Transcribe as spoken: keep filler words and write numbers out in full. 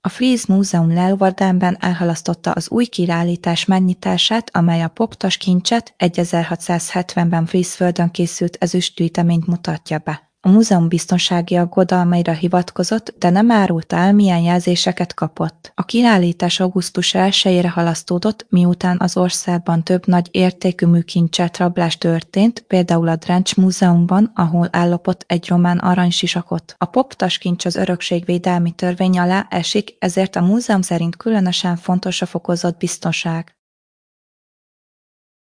A Frieze Múzeum Leeuwardenben elhalasztotta az új kiállítás megnyitását, amely a poptas kincset, ezerhatszázhetvenben Frízföldön készült ezüstgyűjteményt mutatja be. A múzeum biztonsági aggodalmaira hivatkozott, de nem árulta el, milyen jelzéseket kapott. A kiállítás augusztus elsejére halasztódott, miután az országban több nagy értékű műkincset rablás történt, például a Drench Múzeumban, ahol ellopott egy román aranysisakot. A poptas kincs az örökségvédelmi törvény alá esik, ezért a múzeum szerint különösen fontos a fokozott biztonság.